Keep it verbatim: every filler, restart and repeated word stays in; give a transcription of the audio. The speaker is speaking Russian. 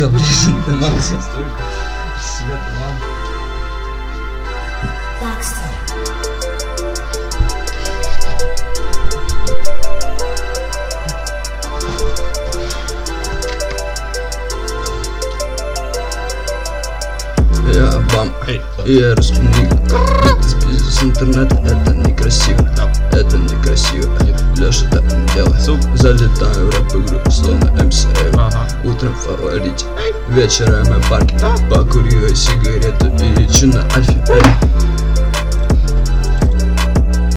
Блин, ты надо. Я бам, я русский ник. С интернета это некрасиво, это некрасиво. Леша так не делает. Залетаю в рэп-игру, словно эм си эм. Утром фаворите, вечером я в парке. Покурю я сигарету и лечу на альфе.